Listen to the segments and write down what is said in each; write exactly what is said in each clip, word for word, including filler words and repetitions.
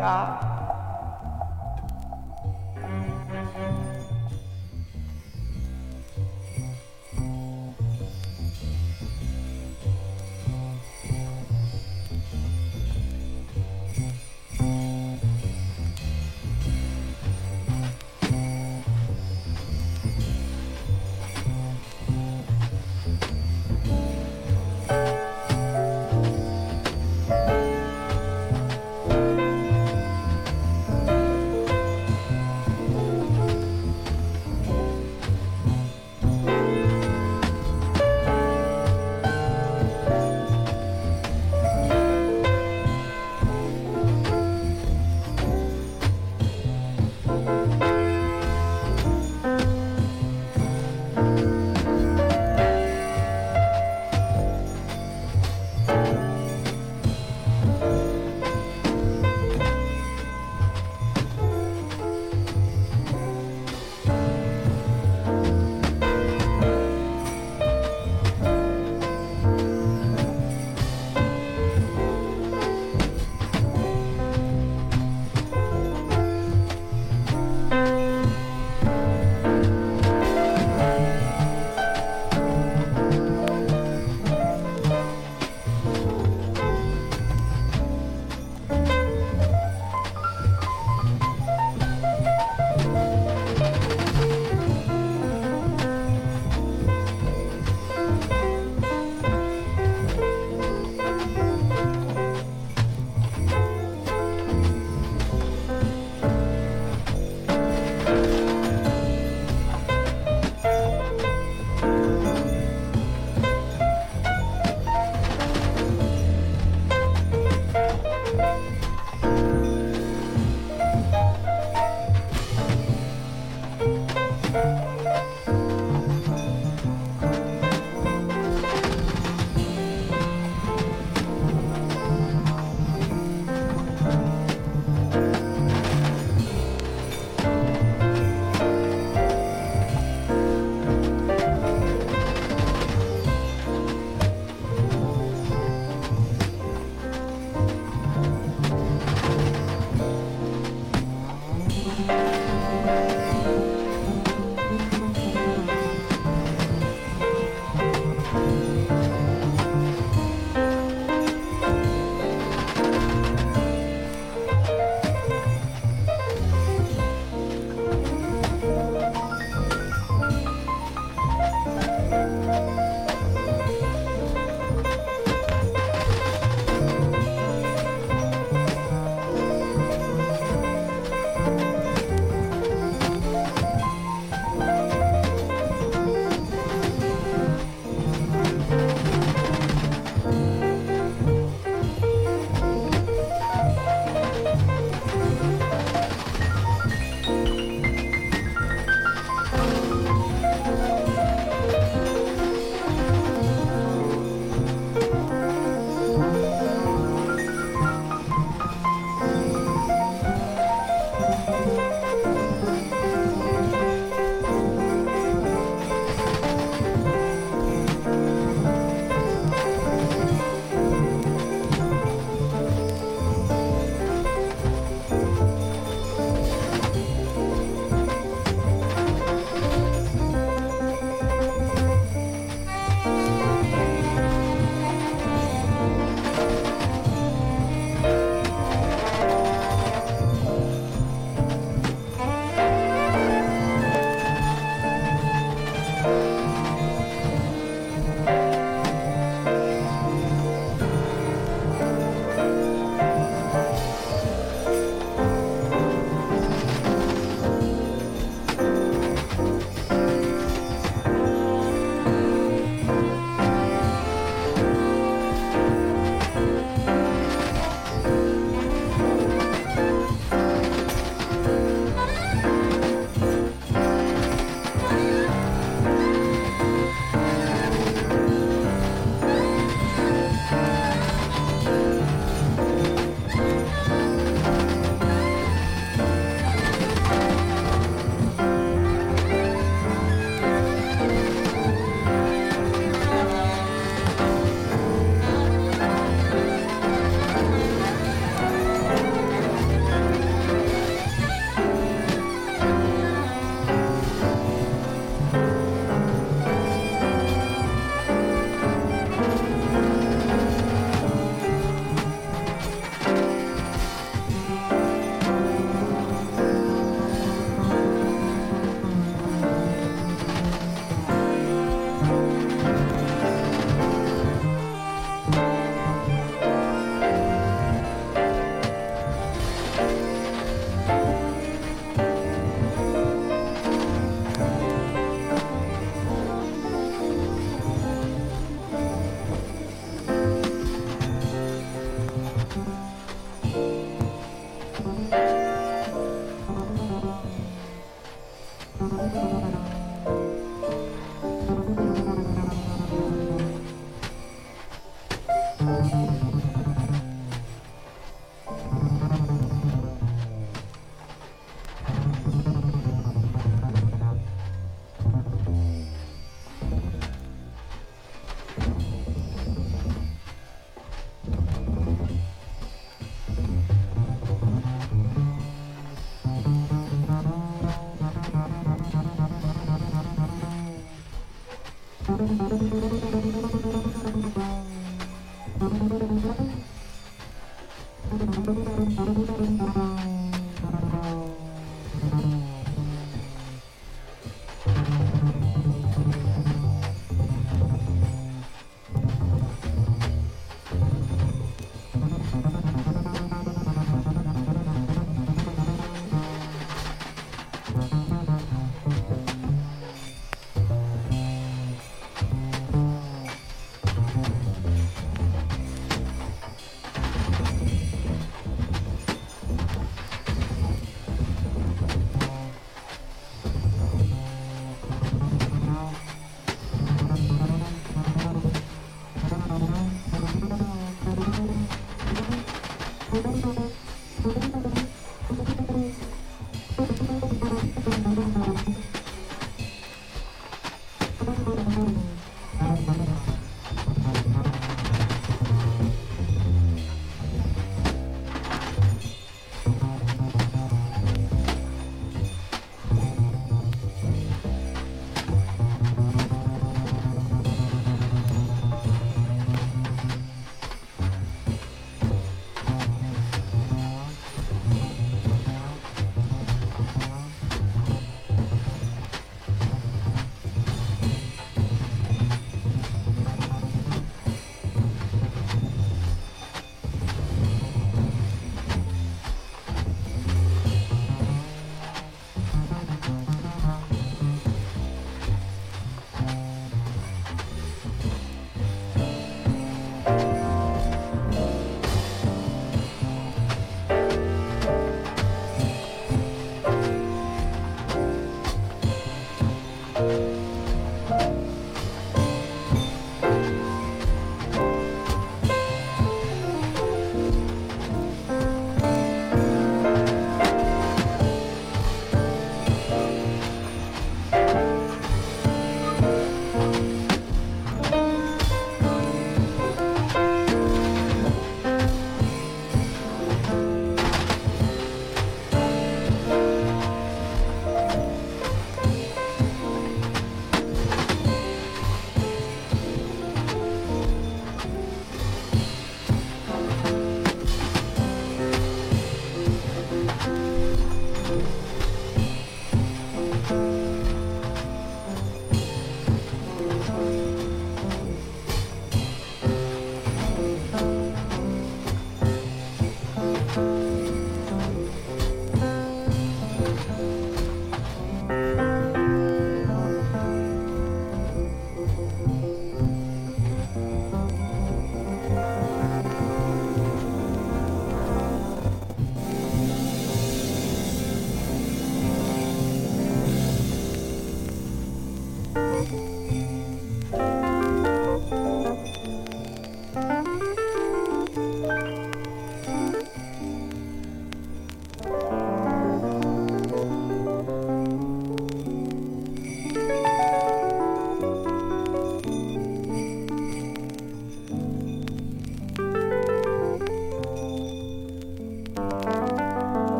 Ra.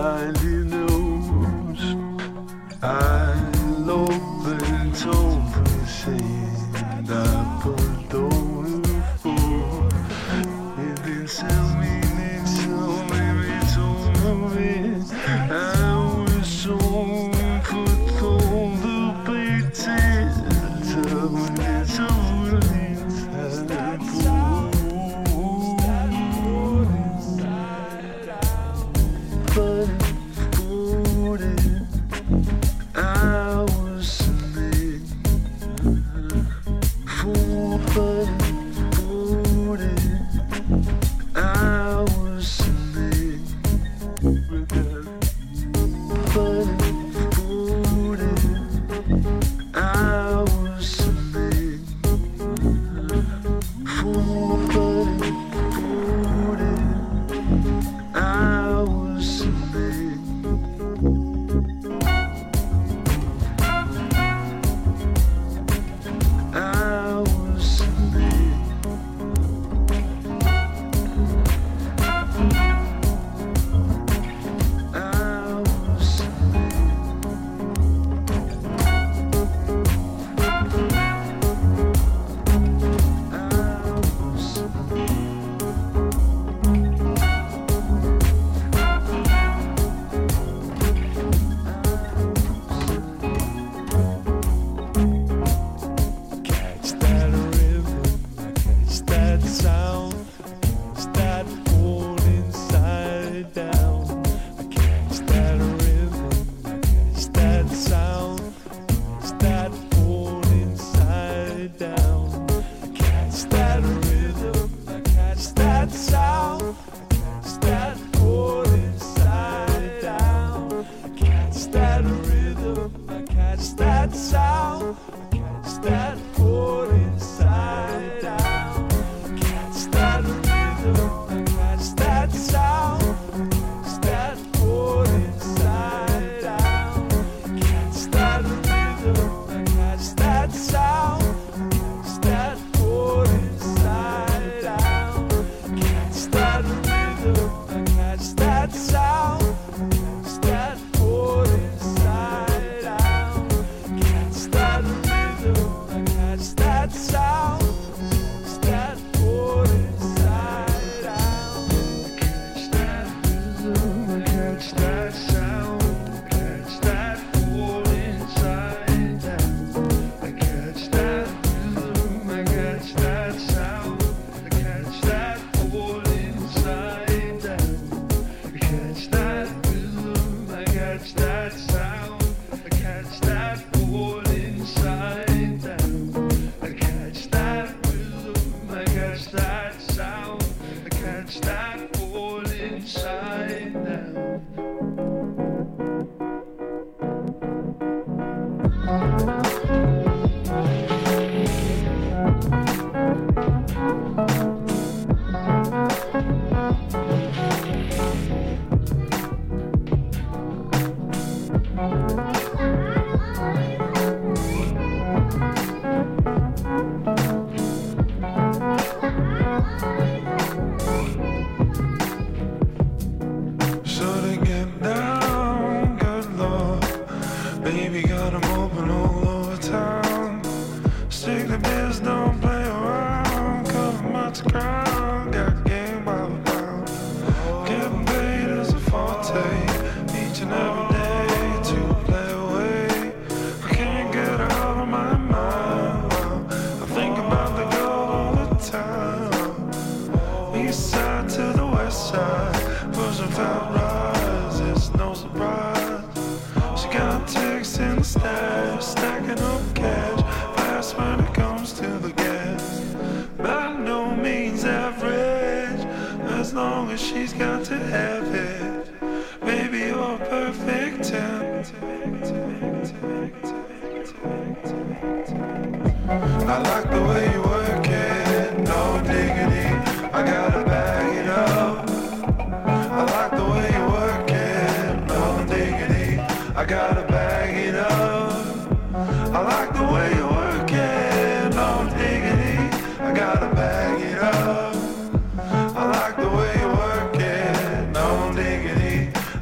Nobody knows. I'll open over saying I put on for. It didn't tell me, it told me, it told me. I was so put on the pretend. Tell me, it's only time for. But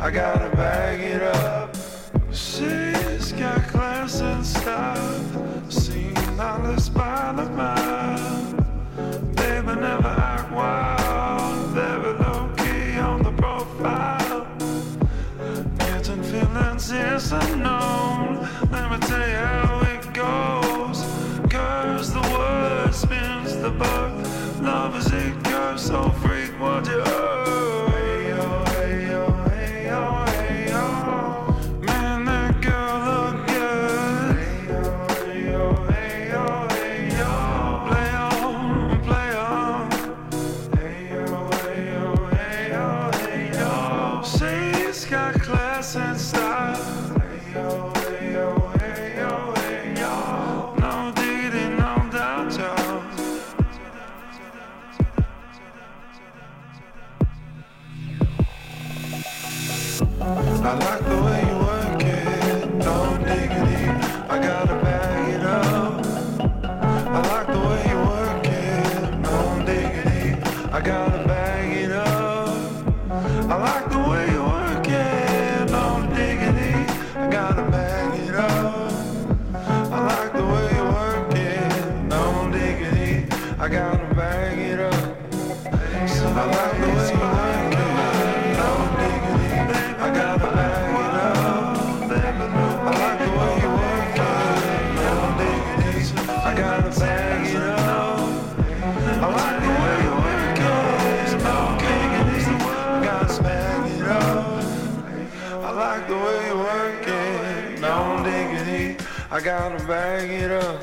I gotta bag it up. She's got class and style, seen all this by the mile. Baby never act wild, very low key on the profile. Getting feelings is unknown. Let me tell you how it goes. Curves the word, spins the buck. Love is it curves, so freak what you heard. Hey yo, hey yo, hey yo, hey yo. Man, that girl look good. Hey yo, hey yo, hey yo, hey yo. Play on, play on. Hey yo, hey yo, hey yo, hey yo. She's got class and style. Hey yo, hey yo, hey yo, hey yo. No diggity, no doubt, y'all. I like the way you work it, no diggity, I gotta bag it up. I like the way you work it, no diggity, I gotta bag it up. I like the way you work it, no diggity, I gotta bag it up. I like the way you work it, no diggity, I gotta bag it up. I like the way you work it, no diggity, I gotta bag it up. I like the way you work it, no diggity, I gotta bag it up. I like the way you work it, no diggity, I gotta bag it up. I like the way you work it, no diggity, I gotta bag it up.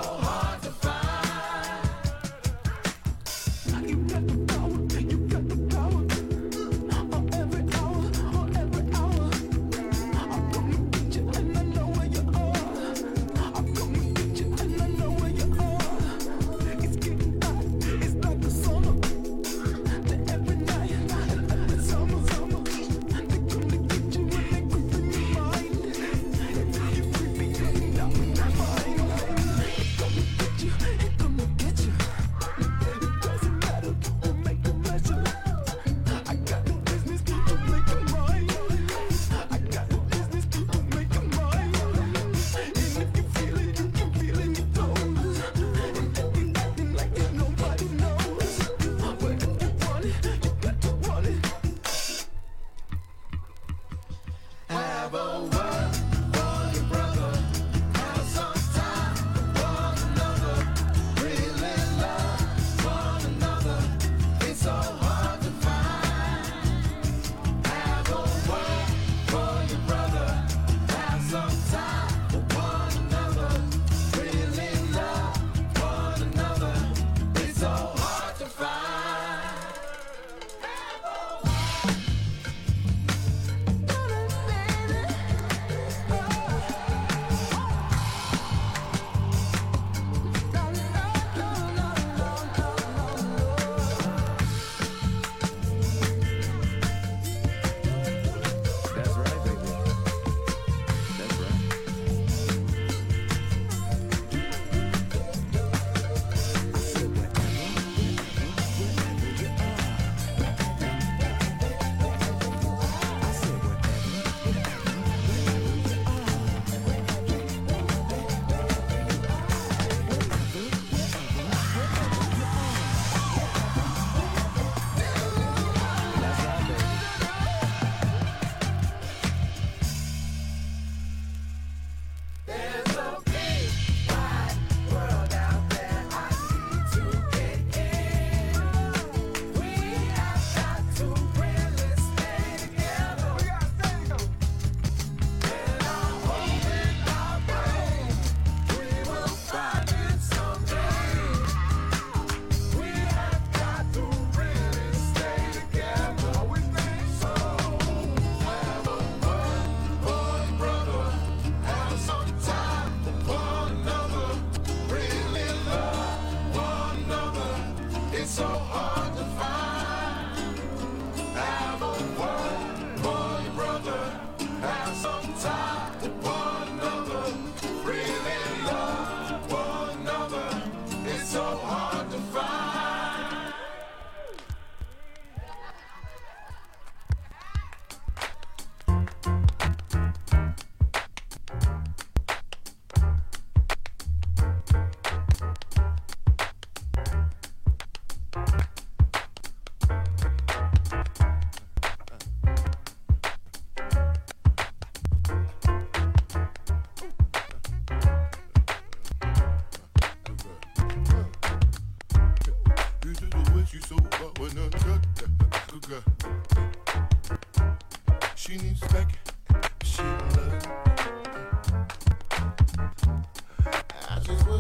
You got the power, you got the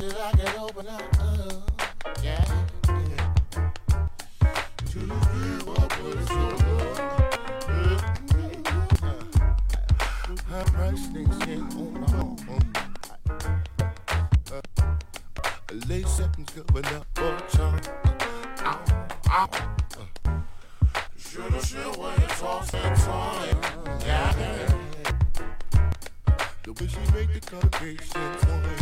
that I can open up, uh, yeah, yeah. To give up with it so good. High price things can't own a home. Uh, late seconds going up for a chance. Ow, ow. Uh, shoulda, shoulda, when it's all said time. Yeah, yeah. The way she make the congregation toy.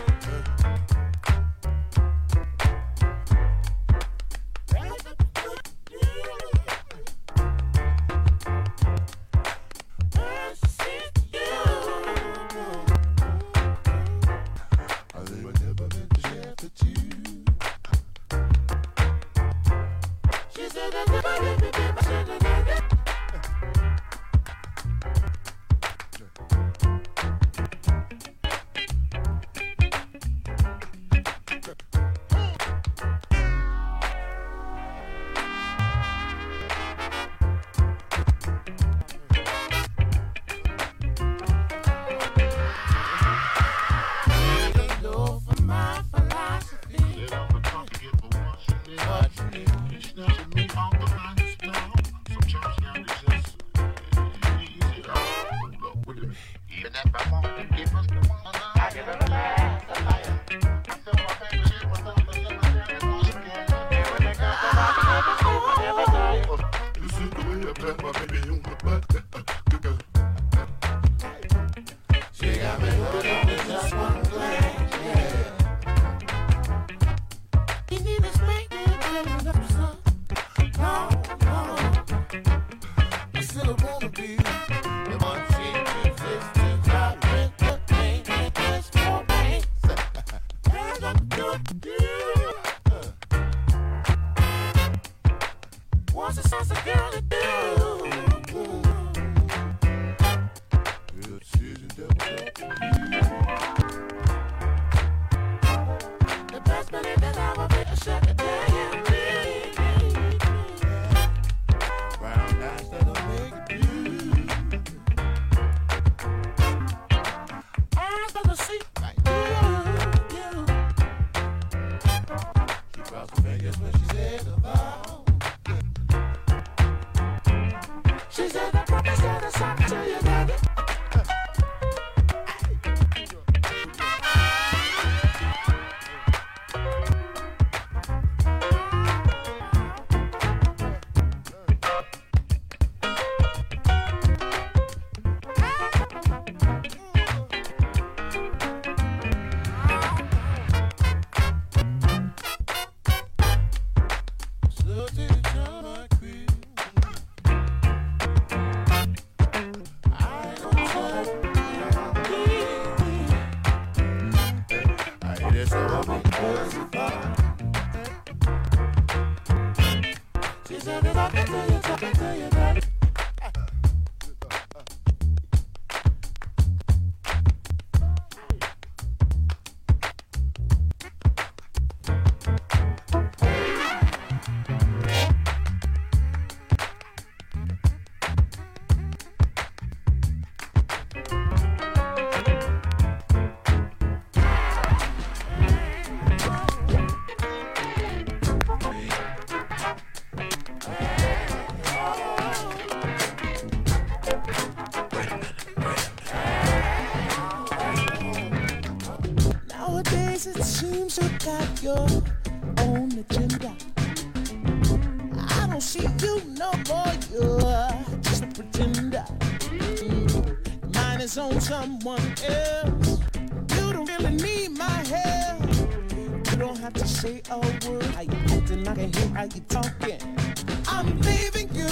Someone else, you don't really need my help. You don't have to say a word. How you acting, I can hear how you talking. I'm leaving you.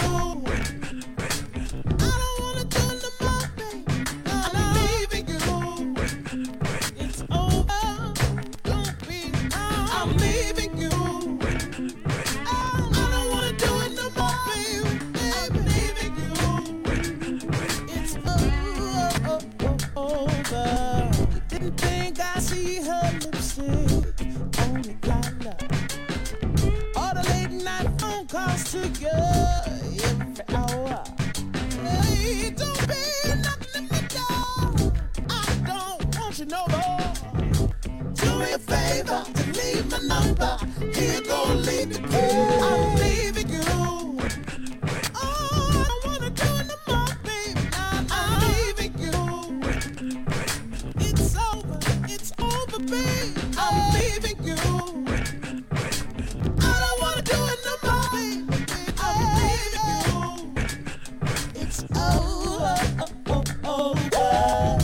I don't wanna do no more, babe. I'm leaving you. It's over. Don't be. I'm leaving you. I don't wanna do it no more, babe. I'm leaving you. It's over. Over. You didn't think I see her lipstick on the collar. All the late night phone calls to you every hour. Hey, don't be knocking at my door. I don't want you no more. You me a favor and leave my number. Here go leave the key. I'm leaving you. Oh, I don't wanna do it no more, baby. I'm, I'm leaving you. It's over, it's over, baby. I'm leaving you. I don't wanna do it no more, baby. I'm leaving you. It's over, oh, oh, over.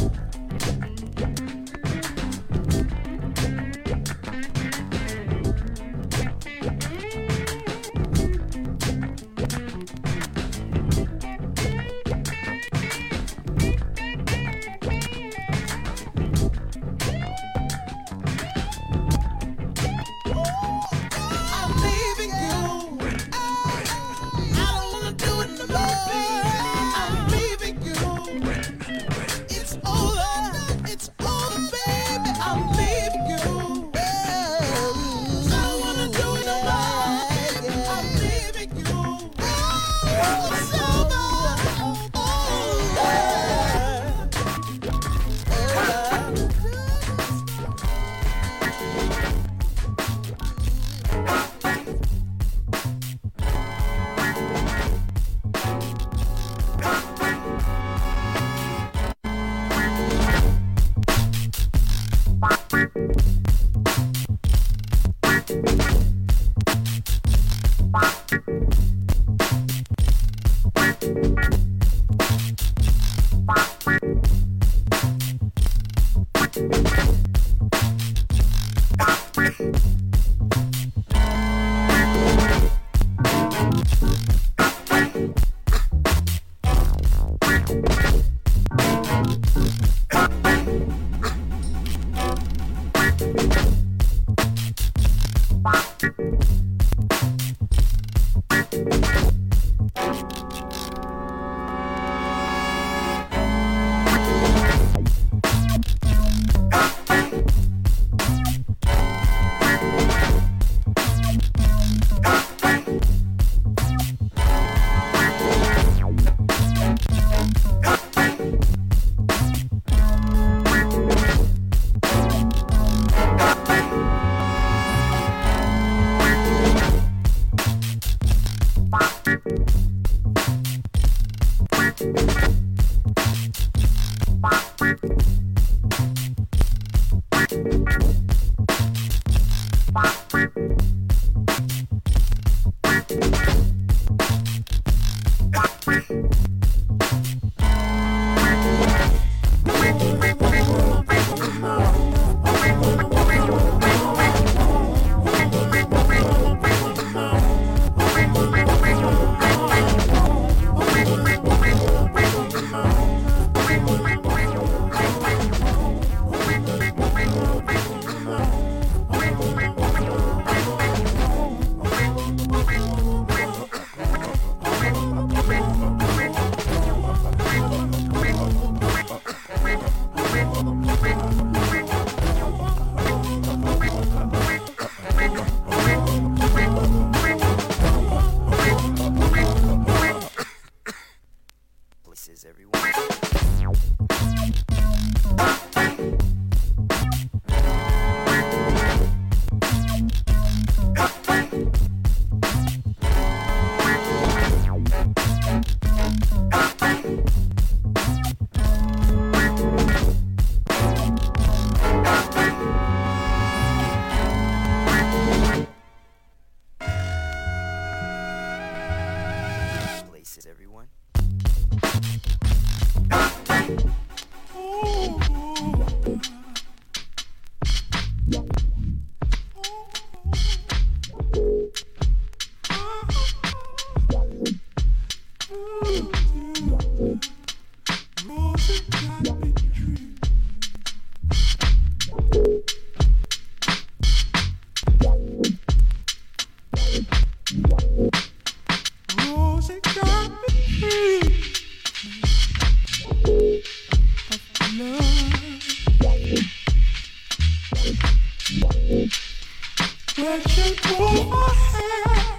Let you pull my hair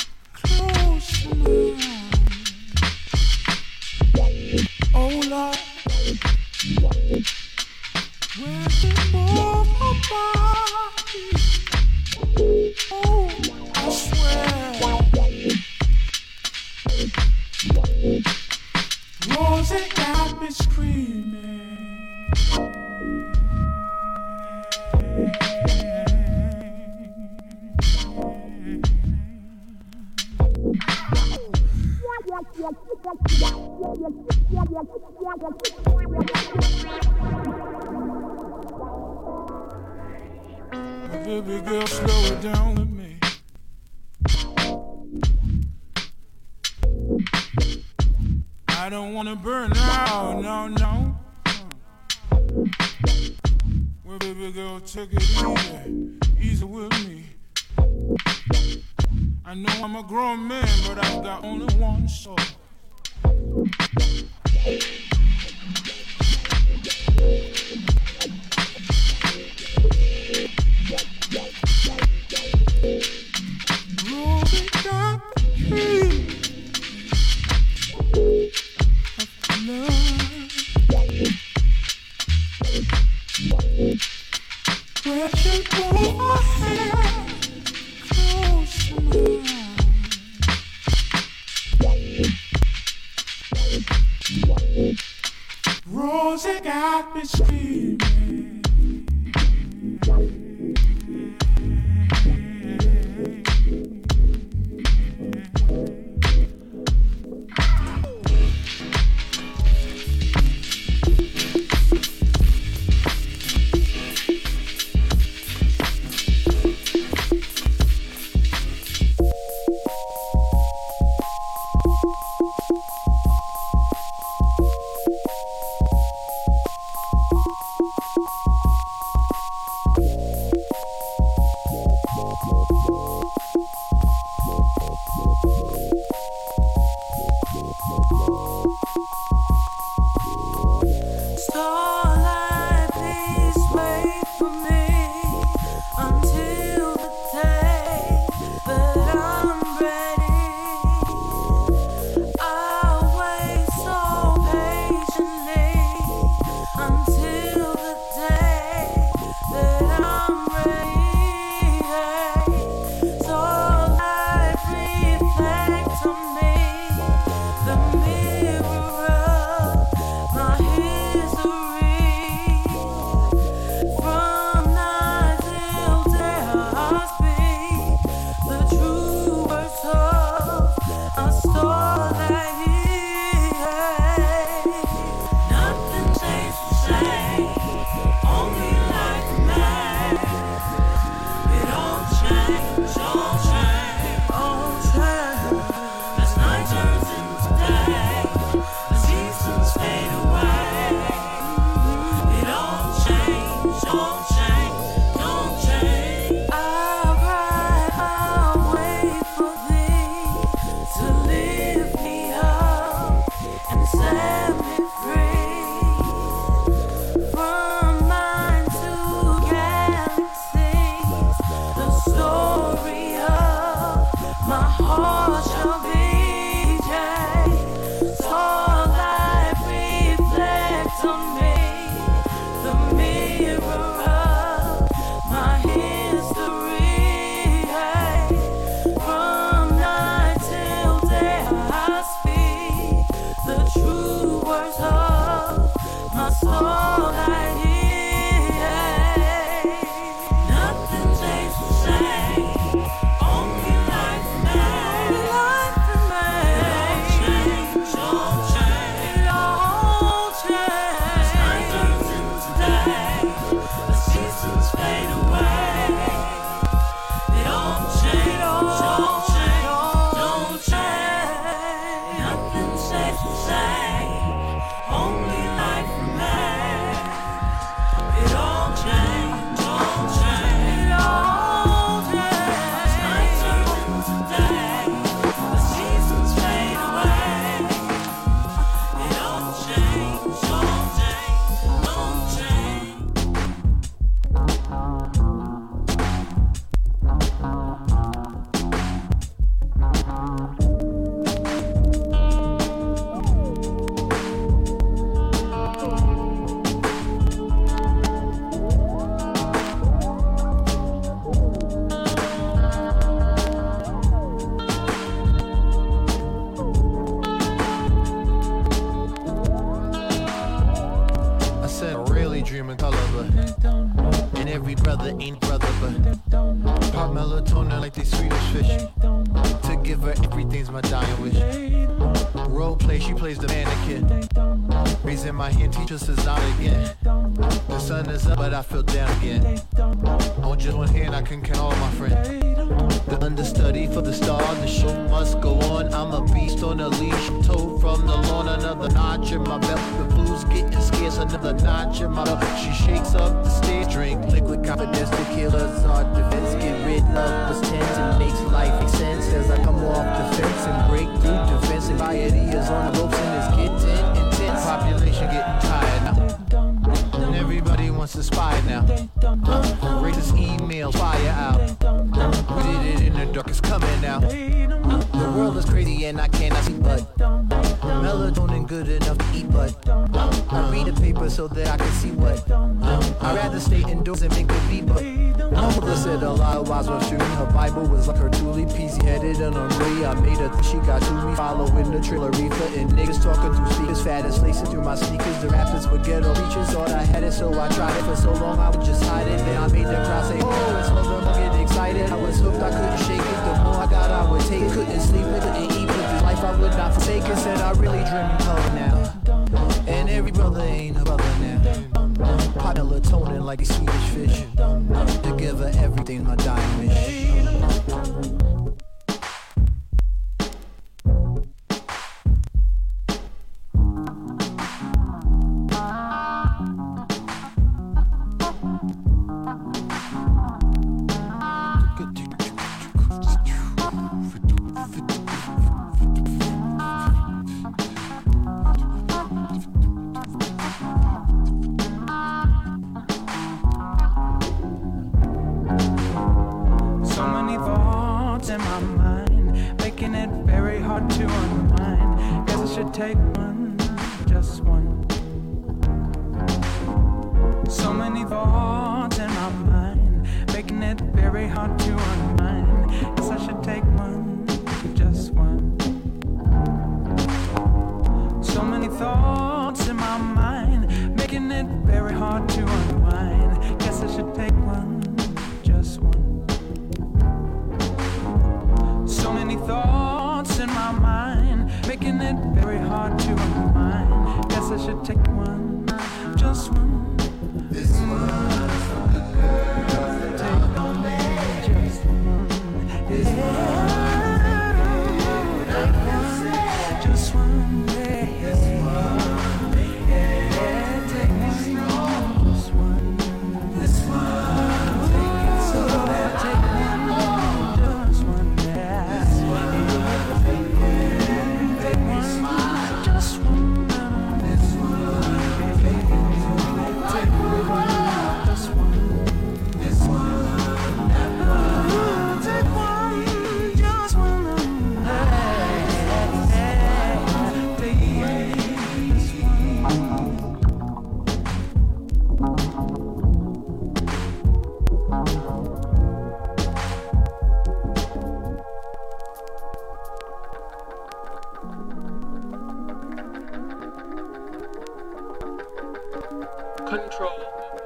close to mine. Oh Lord, when you move my body. Baby girl, slow it down with me. I don't wanna burn out, no, no. Well, baby girl, take it easy, easy with me. I know I'm a grown man, but I've got only one soul. Rolling down the street of love, where you put my hand close to mine. Rosie got me screaming. Dream in color, but And every brother ain't brother, but pop melatonin like these Swedish fish. To give her everything's my dying wish. Role play, she plays the mannequin. Raising my hand, teach us is out again. The sun is up, but I feel down again. On just one hand, I can count all my friends. The understudy for the star, the show must go on. I'm a beast on a leash, told from the lawn. Another notch in my belt, the blues getting scarce. Another notch in my belt. She shakes up the stage, drink liquid confidence. Tequila's our defense. Get rid of was tense and makes life make sense as I come off the fence and break through defense. Anxiety is on the ropes and it's getting intense. Population getting tired now, and everybody wants to spy now. Racist emails fire out. We did it in the dark, it's coming now. The world is crazy and I cannot see but melatonin good enough to eat but I read the paper so that I can see what I'd rather stay indoors and make a beat but my mother said a lot of wise ones to me. Her Bible was like her Thule, peasy headed and unruly. I made her think she got to me, following the trailer reefer and niggas talking through speakers, fat as laces through my sneakers. The rappers would get on reaches, thought I had it, so I tried it for so long I would just hide it. Then I made the crowd say, oh, it's love, I'm getting excited. I was hooked, I couldn't shake it. The more I got, I would take it. Couldn't sleep, it, couldn't eat, but this life I would not forsake it. Said I really dream in color now, and every brother ain't a brother now. Pot melatonin like these Swedish fish. To give her everything, my dying wish. Take one, just one. So many thoughts in my mind, making it very hard to unwind. Guess I should take one, just one. So many thoughts in my mind, making it very hard to unwind. Guess I should take one, just one. So many thoughts in my mind, making it very hard to unwind. Guess I should take one, just one. This one's for the girls that take on me. Just one. This one. Just one. This one. Yeah, take one. Just one. This one. Take it so that take one. Just one. Yeah. This one. Control,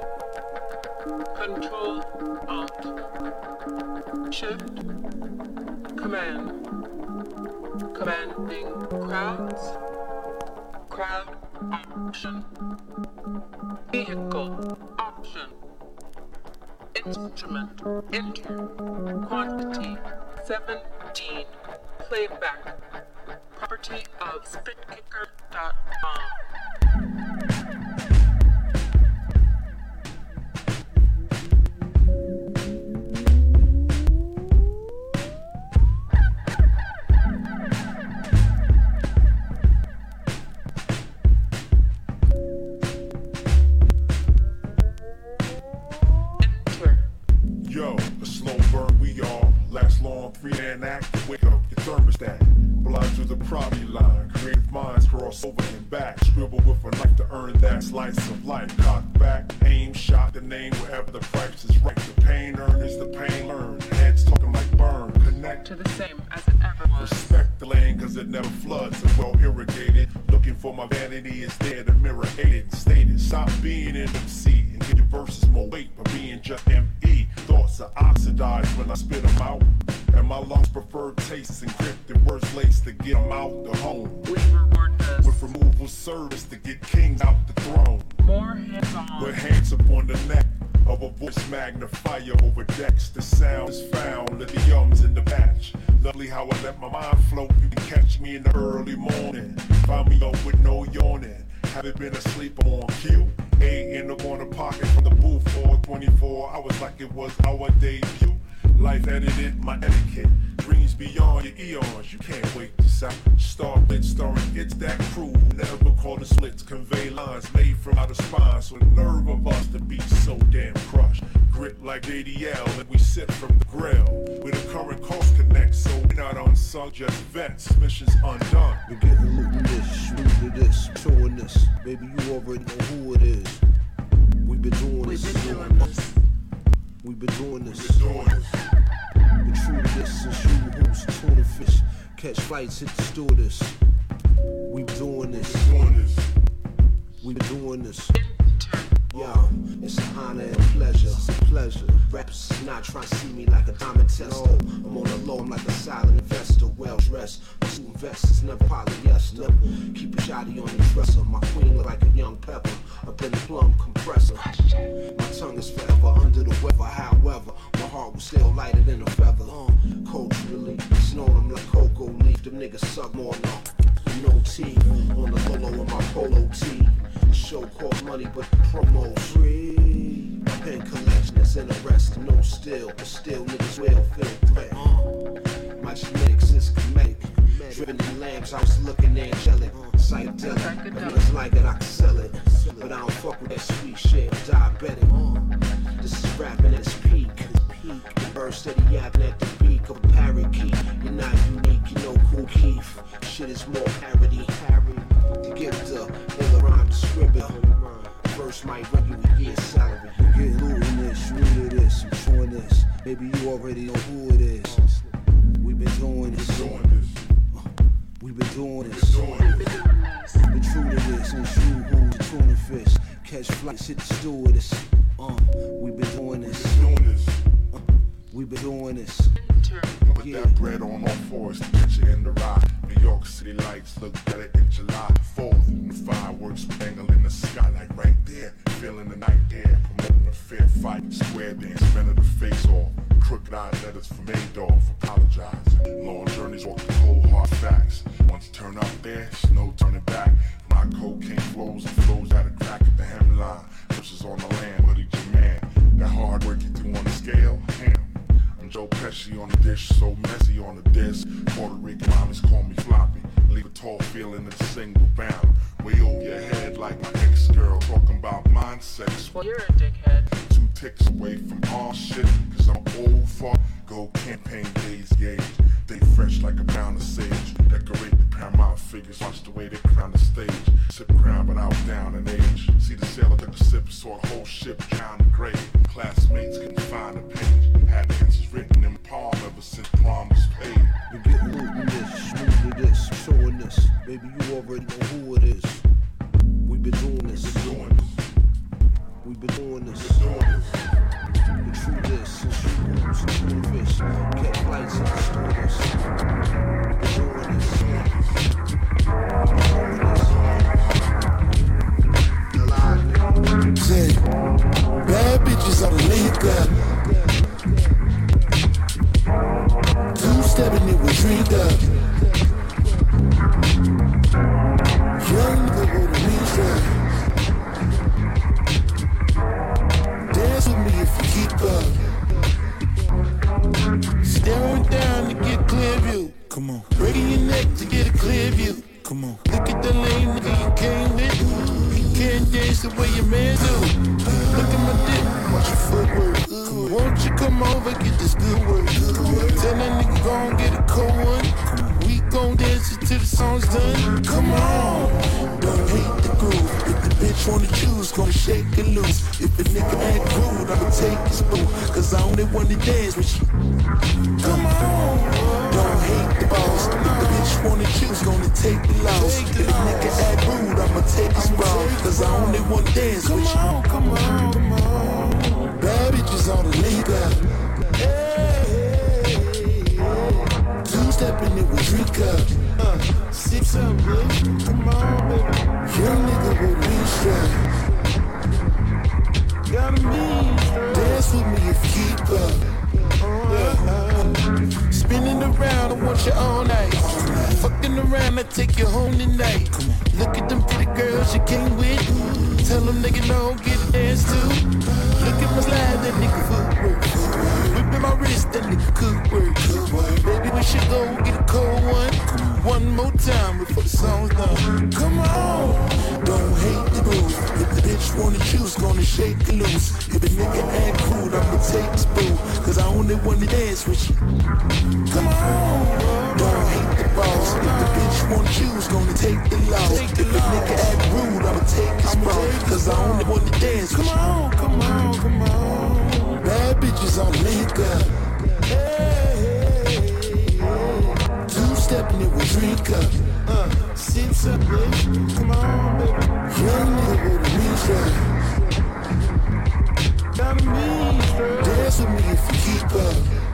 Control, Alt, Shift, Command, Commanding crowds, Crowd Option, Vehicle Option, Instrument, Enter, Quantity, seventeen, Playback, Property of Spitkicker dot com. Yo, a slow burn we all last long, three-man act, wake up your thermostat. Blind to the property line, creative minds cross over and back. Scribble with a knife to earn that slice of life. Cock back, aim, shot the name wherever the price is right. The pain earned is the pain learned. Heads talking like burn, connect To the same as it ever was. Respect the lane cause it never floods and well irrigated. Looking for my vanity is there to mirror hated and stated. Stop being an M C and give your verses more weight by being just M E. Thoughts are oxidized when I spit them out. And my lungs prefer tastes encrypted words laced to get them out the home. With removal service to get kings out the throne. More hands-on. With hands upon the neck of a voice magnifier over decks. The sound is found in the ums in the patch. Lovely how I let my mind float. You can catch me in the early morning. Find me up with no yawning. Haven't been asleep, I'm on cue. Eight in the corner pocket from the booth for twenty-four hours like it was our debut. Life edited, my etiquette. Dreams beyond your eons, you can't wait to sound. Starlit, starring it's that crew. Never call the slits, convey lines made from outer spine. So the nerve of us to be so damn crushed. Grit like A D L, and we sit from the grill. Where the current coast connects, so we're not unsung, just vets. Missions undone. We're getting loot in this, smooth to this, showing this. Baby, you already know who it is. We've been doing We've this. been doing this. We've been doing this. We're doing this. Been true to this since you hoops, tuna fish. Catch flights, hit the stewardess. We've been doing this. Doing this. We've been doing this. Yeah, it's an honor and a pleasure. It's a pleasure. Rappers is not trying to see me like a diamond tester. No. I'm on the low, I'm like a silent investor. Well dressed, my suit and vest is never polyester. Keep a shotty on the dresser. My queen look like a young pepper. Up in the plum compressor. My tongue is forever under the weather. However, my heart was still lighter than a feather. Uh, culturally, snowed them like cocoa leaf. Them niggas suck more now. No T on the polo of my polo tee. The show called money, but the promo's free. Pen collection is interesting, no still, but still niggas will feel threat. Uh, my genetics is comedic. Driven in lambs, I was looking angelic. Psychedelic, I niggas like it, I can sell it. But I don't fuck with that sweet shit, I'm diabetic. This is rapping at its peak. The bird steady yapping at the beak of a parakeet. You're not unique, you know Cool Keith. Shit is more parody. To get the ill rhyme distributor. First might run you a year's salary. You get loot in this, new to this, I'm showing this. Maybe you already know who it is. We've been doing this. Doing this. We've been doing this. Doing this. Been true to this, and true who's a tuna fish. Catch flights, hit the stewardess. Uh, we've been doing this. Doing this. Uh, we've been doing this. Put that bread on all fours to get you in the ride. New York City lights look better in July fourth. The fireworks dangle in the sky like right there. Feeling the night air, promoting a fair fight. Square dance, men of the face off. Crooked eye letters from Adolf, apologizing. Long journeys walk the cold hard facts. Once you turn up there, there's no turning back. My cocaine flows and flows out of crack at the hemline. Pushes on the land, but he's your man. That hard work you do on the scale, him. Joe Pesci on the dish, so messy on the disc. Puerto Rican mommies call me floppy. Leave a tall feeling in a single bound. Way over your head like my ex-girl. Talking about mind sex. Well, you're a dickhead. Two ticks away from all shit. Cause I'm old fuck. Go campaign days gauge. They fresh like a pound of sage. Decorate the paramount figures. Watch the way they crown the stage. Sip crown but I was down in age. See the sailor took a sip. Saw the whole ship drown in grave. Classmates couldn't find a page. Had the answers written in palm ever since prom was paid. We're getting loot in this, smooth to this, showing this. Baby, you already know who it is. We've been doing this. We're doing this. We've been doing this. We're doing this. Been true this since you hoops and tuna fish. Catch flights in the stewardess. We've been doing this. Say, bad bitches on the link up. Two-stepping it with drink up. Young nigga with a reason. Dance with me if you keep up. Staring down to get clear view. Come on. Breaking your neck to get a clear view. Come on. Look at the lane nigga you came with. You can't dance the way your man do. Look at my dick, watch your footwork. Come won't you come over, get this good work. Tell that nigga gon' get a cold one. We gon' dance until the song's done. Come on, don't hate the groove. If the bitch wanna choose, gon' shake it loose. If a nigga act rude, I'ma take his boo. Cause I only wanna dance with you. Come on, don't hate the boss. If the bitch wanna choose, gonna take the loss. If a nigga act rude, I'ma take his ball. Cause I only wanna dance with you. Come on, come on, come on. Bad bitches drink up. Uh, sip some, baby. Come on, baby. Young nigga with me strap. Got a mean strap. Dance with me if you keep up. Uh-huh. Spinning around, I want you all night. Fucking around, I take you home tonight. Look at them pretty girls you came with. Tell them nigga no, get a dance too. Look at my slide, that nigga footwork. Whipping my wrist, that nigga cook work. Baby, we should go get a cold one. One more time before the song's done. Come on, don't hate the groove. If the bitch wanna choose, gonna shake it loose. If a nigga act rude, I'ma take his boo. Cause I only wanna dance with you. Come on, don't hate the boss. If the bitch wanna choose, gonna take the loss. If a nigga act rude, I'ma take his bro. Cause I only wanna dance with you. Come on, come on, come on. Bad bitches on makeup. Hey, hey, hey. Two-stepping it with drink up. Uh, sip up, baby. Come on, baby. Young nigga with a mean strap. Got a mean strap. Dance with me if you keep up.